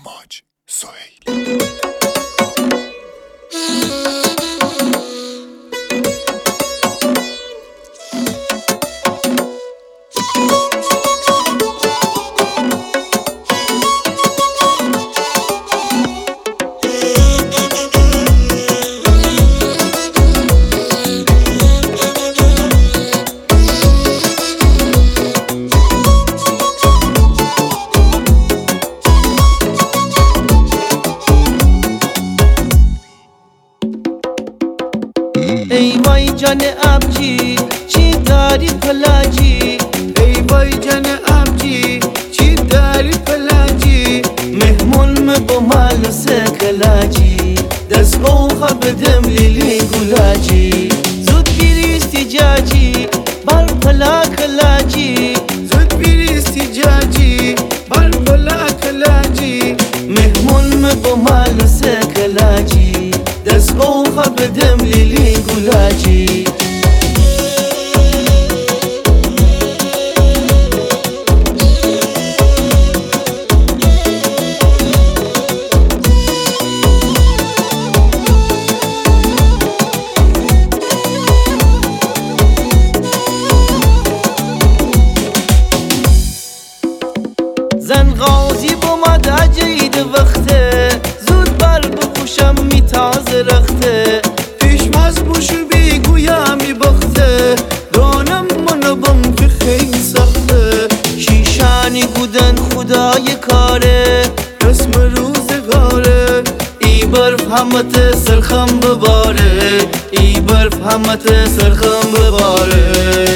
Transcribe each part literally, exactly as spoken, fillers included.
امواج سهیل. ای وای جان ابجی چی داری پلاجی، ای وای جان ابجی چی داری پلاجی، مهمون م با مال و سکلاجی، دست اوخه بدم لیلی گلاجی، زود گیریستی جاجی بر پلا کلاجی، زود بیریستی جاجی بر پلا کلاجی، مهمون م با مال و سکلاجی، دست اوخه بدم لیلی گلاجی. زن غازی بومد عجید وقته، زود بر بپوشم می تازه رخته، پیشماز بوشو بیگویا می بخته، دانم منو بم که خیلی سخته، شیشانی گودن خدای کاره، رسم روزگاره، ای برف همت سرخم بباره، ای برف همت سرخم بباره.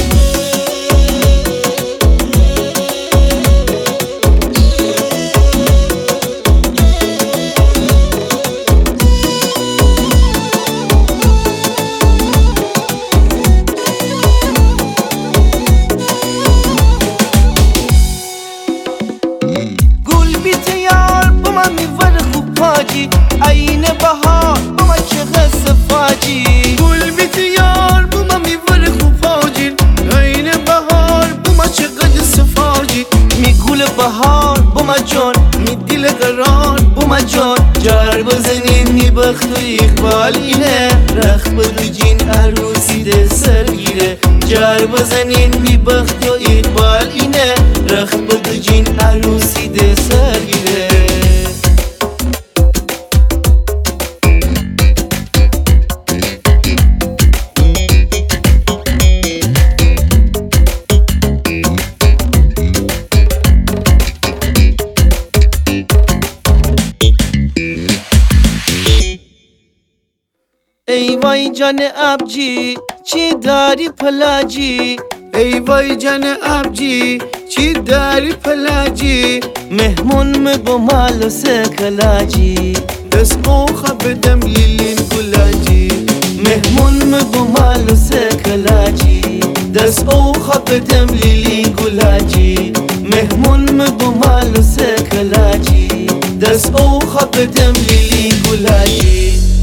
عین بهار بما چقدر صفاجی، گل بیتیار بما میوره خوباجی، عین بهار بما چقدر صفاجی، می گل بهار بما جان، می دل قرار بما جان، جار بزنین می بخت و اقبال اینه، رخ بدوجین عروسی ده سرگیره، جار بزنین می بخت و اقبال اینه، رخ بدوجین عروسی ده سرگیره. ای وای جان ابجی چی داری پلاجی، ای وای جان ابجی چی داری پلاجی، مهمون م با مال و سکلاجی، دست اوخه بدم لیلین گلاجی، مهمون م با مال و سکلاجی، دست اوخه بدم لیلی گلاجی، مهمون م با مال و سکلاجی، دست اوخه بدم لیلی گلاجی.